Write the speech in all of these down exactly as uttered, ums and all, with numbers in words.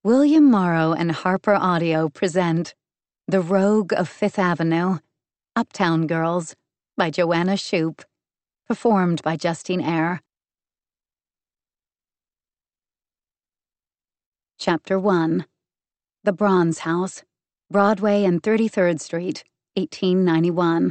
William Morrow and Harper Audio present The Rogue of Fifth Avenue, Uptown Girls, by Joanna Shupe, performed by Justine Eyre. Chapter one. The Bronze House, Broadway and thirty-third Street, eighteen ninety-one.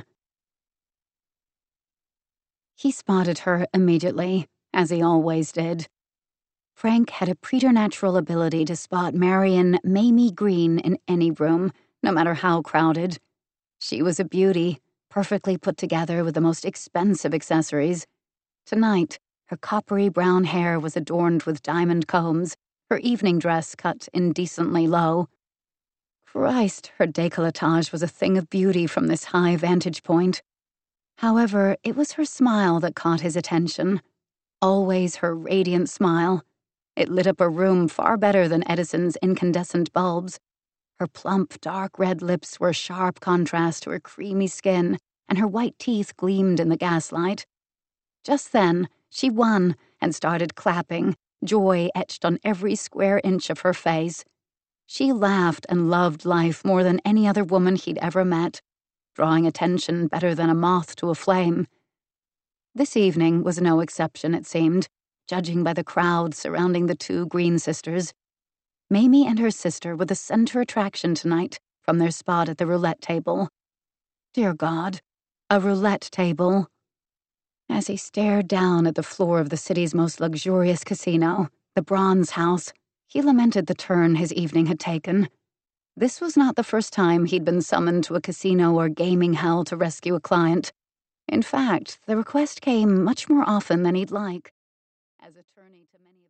He spotted her immediately, as he always did. Frank had a preternatural ability to spot Marion Mamie Green in any room, no matter how crowded. She was a beauty, perfectly put together with the most expensive accessories. Tonight, her coppery brown hair was adorned with diamond combs, her evening dress cut indecently low. Christ, her décolletage was a thing of beauty from this high vantage point. However, it was her smile that caught his attention. Always her radiant smile. It lit up a room far better than Edison's incandescent bulbs. Her plump, dark red lips were a sharp contrast to her creamy skin, and her white teeth gleamed in the gaslight. Just then, she won and started clapping, joy etched on every square inch of her face. She laughed and loved life more than any other woman he'd ever met, drawing attention better than a moth to a flame. This evening was no exception, it seemed, judging by the crowd surrounding the two Green sisters. Mamie and her sister were the center attraction tonight from their spot at the roulette table. Dear God, a roulette table. As he stared down at the floor of the city's most luxurious casino, the Bronze House, he lamented the turn his evening had taken. This was not the first time he'd been summoned to a casino or gaming hell to rescue a client. In fact, the request came much more often than he'd like. As attorney to many